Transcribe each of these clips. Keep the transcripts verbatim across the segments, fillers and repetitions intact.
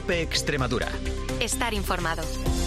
COPE Extremadura. Estar informado.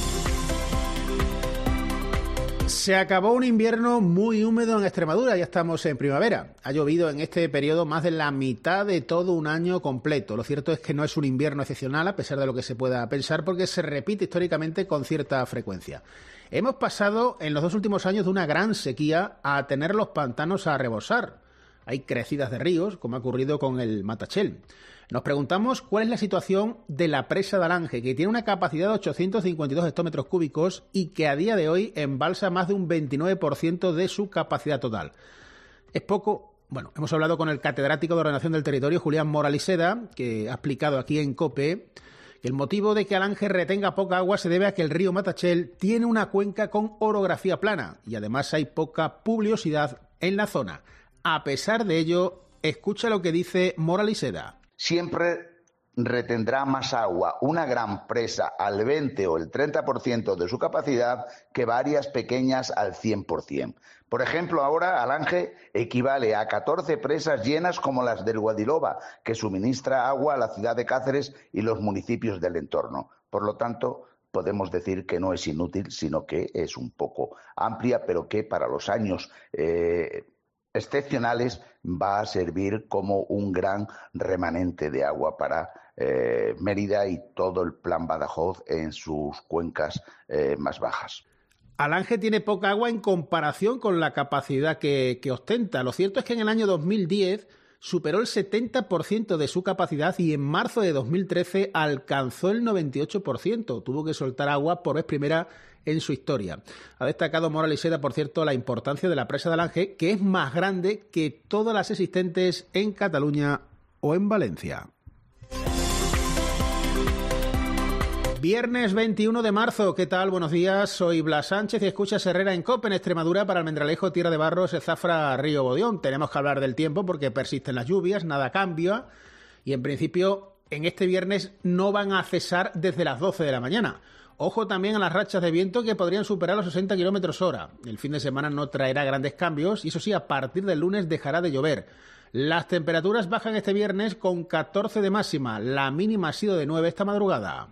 Se acabó un invierno muy húmedo en Extremadura, ya estamos en primavera. Ha llovido en este periodo más de la mitad de todo un año completo. Lo cierto es que no es un invierno excepcional, a pesar de lo que se pueda pensar, porque se repite históricamente con cierta frecuencia. Hemos pasado en los dos últimos años de una gran sequía a tener los pantanos a rebosar. Hay crecidas de ríos, como ha ocurrido con el Matachel. Nos preguntamos cuál es la situación de la presa de Alange, que tiene una capacidad de ochocientos cincuenta y dos hectómetros cúbicos y que a día de hoy embalsa más de un veintinueve por ciento de su capacidad total. ¿Es poco? Bueno, hemos hablado con el catedrático de Ordenación del Territorio, Julián Moraliseda, que ha explicado aquí en COPE que el motivo de que Alange retenga poca agua se debe a que el río Matachel tiene una cuenca con orografía plana y además hay poca pluviosidad en la zona. A pesar de ello, escucha lo que dice Moraliseda. Siempre retendrá más agua una gran presa al veinte o el treinta por ciento de su capacidad que varias pequeñas al cien por ciento. Por ejemplo, ahora Alange equivale a catorce presas llenas como las del Guadiloba, que suministra agua a la ciudad de Cáceres y los municipios del entorno. Por lo tanto, podemos decir que no es inútil, sino que es un poco amplia, pero que para los años eh, excepcionales va a servir como un gran remanente de agua para eh, Mérida y todo el plan Badajoz en sus cuencas eh, más bajas. Alange tiene poca agua en comparación con la capacidad que, que ostenta. Lo cierto es que en el año dos mil diez superó el setenta por ciento de su capacidad y en marzo de dos mil trece alcanzó el noventa y ocho por ciento. Tuvo que soltar agua por vez primera en su historia. Ha destacado Moraliseda, por cierto, la importancia de la presa de Alange, que es más grande que todas las existentes en Cataluña o en Valencia. Viernes veintiuno de marzo, ¿qué tal? Buenos días, soy Blas Sánchez y escuchas Herrera en COPE en Extremadura para Almendralejo, Tierra de Barros, Zafra, Río Bodión. Tenemos que hablar del tiempo porque persisten las lluvias, nada cambia y en principio en este viernes no van a cesar desde las doce de la mañana. Ojo también a las rachas de viento que podrían superar los sesenta kilómetros hora. El fin de semana no traerá grandes cambios y eso sí, a partir del lunes dejará de llover. Las temperaturas bajan este viernes con catorce de máxima, la mínima ha sido de nueve esta madrugada.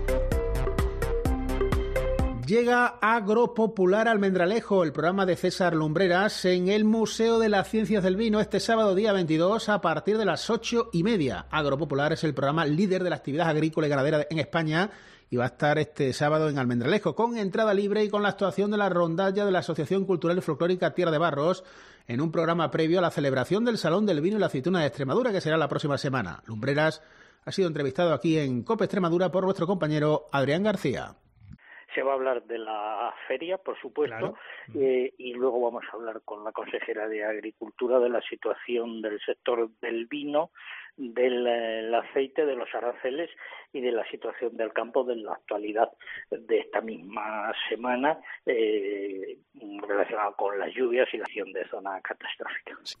Llega Agropopular Almendralejo, el programa de César Lumbreras, en el Museo de las Ciencias del Vino este sábado día veintidós a partir de las ocho y media. Agropopular es el programa líder de la actividad agrícola y ganadera en España y va a estar este sábado en Almendralejo con entrada libre y con la actuación de la rondalla de la Asociación Cultural y Folclórica Tierra de Barros en un programa previo a la celebración del Salón del Vino y la Aceituna de Extremadura que será la próxima semana. Lumbreras ha sido entrevistado aquí en COPE Extremadura por nuestro compañero Adrián García. Se va a hablar de la feria, por supuesto, claro. eh, y luego vamos a hablar con la consejera de Agricultura de la situación del sector del vino, del el aceite, de los aranceles y de la situación del campo de la actualidad de esta misma semana eh, relacionada con las lluvias y la acción de zona catastrófica. Sí.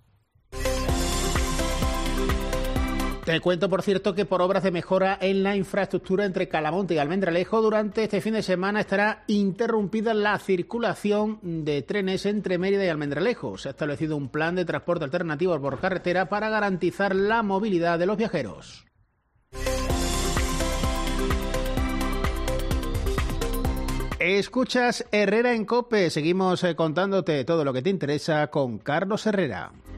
Te cuento, por cierto, que por obras de mejora en la infraestructura entre Calamonte y Almendralejo, durante este fin de semana estará interrumpida la circulación de trenes entre Mérida y Almendralejo. Se ha establecido un plan de transporte alternativo por carretera para garantizar la movilidad de los viajeros. Escuchas Herrera en COPE. Seguimos contándote todo lo que te interesa con Carlos Herrera.